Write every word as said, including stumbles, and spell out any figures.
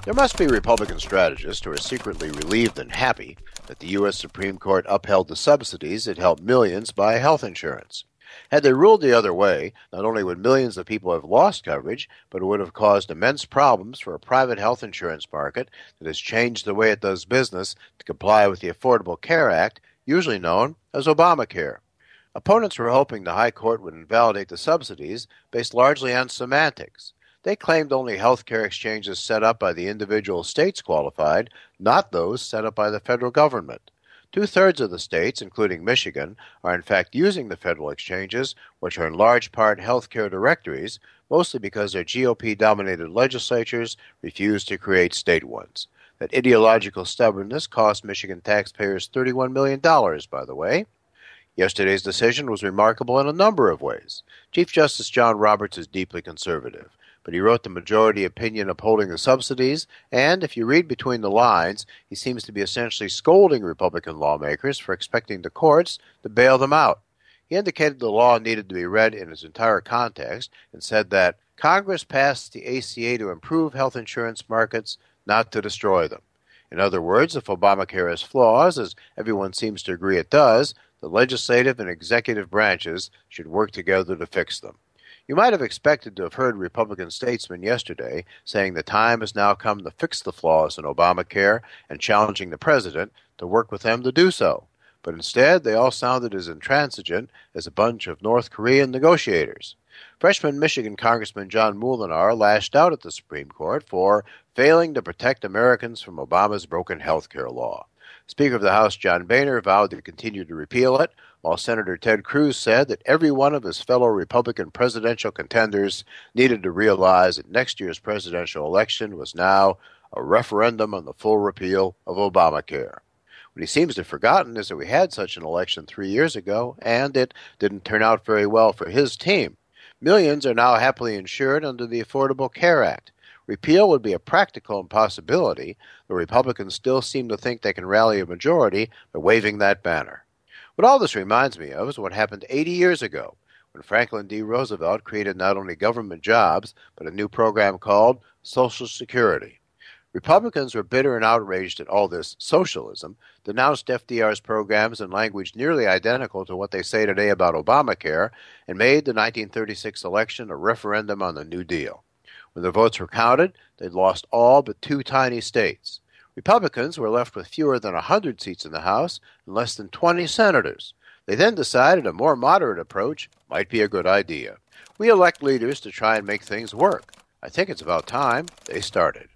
There must be Republican strategists who are secretly relieved and happy that the U S Supreme Court upheld the subsidies that helped millions buy health insurance. Had they ruled the other way, not only would millions of people have lost coverage, but it would have caused immense problems for a private health insurance market that has changed the way it does business to comply with the Affordable Care Act, usually known as Obamacare. Opponents were hoping the High Court would invalidate the subsidies based largely on semantics. They claimed only health care exchanges set up by the individual states qualified, not those set up by the federal government. Two-thirds of the states, including Michigan, are in fact using the federal exchanges, which are in large part health care directories, mostly because their G O P-dominated legislatures refuse to create state ones. That ideological stubbornness cost Michigan taxpayers thirty-one million dollars, by the way. Yesterday's decision was remarkable in a number of ways. Chief Justice John Roberts is deeply conservative, but he wrote the majority opinion upholding the subsidies, and if you read between the lines, he seems to be essentially scolding Republican lawmakers for expecting the courts to bail them out. He indicated the law needed to be read in its entire context and said that Congress passed the A C A to improve health insurance markets, not to destroy them. In other words, if Obamacare has flaws, as everyone seems to agree it does, the legislative and executive branches should work together to fix them. You might have expected to have heard Republican statesmen yesterday saying the time has now come to fix the flaws in Obamacare and challenging the president to work with them to do so. But instead, they all sounded as intransigent as a bunch of North Korean negotiators. Freshman Michigan Congressman John Moolenaar lashed out at the Supreme Court for failing to protect Americans from Obama's broken health care law. Speaker of the House John Boehner vowed to continue to repeal it, while Senator Ted Cruz said that every one of his fellow Republican presidential contenders needed to realize that next year's presidential election was now a referendum on the full repeal of Obamacare. What he seems to have forgotten is that we had such an election three years ago, and it didn't turn out very well for his team. Millions are now happily insured under the Affordable Care Act. Repeal would be a practical impossibility. The Republicans still seem to think they can rally a majority by waving that banner. What all this reminds me of is what happened eighty years ago, when Franklin D. Roosevelt created not only government jobs, but a new program called Social Security. Republicans were bitter and outraged at all this socialism, denounced F D R's programs in language nearly identical to what they say today about Obamacare, and made the nineteen thirty-six election a referendum on the New Deal. When the votes were counted, they'd lost all but two tiny states. Republicans were left with fewer than one hundred seats in the House and less than twenty senators. They then decided a more moderate approach might be a good idea. We elect leaders to try and make things work. I think it's about time they started.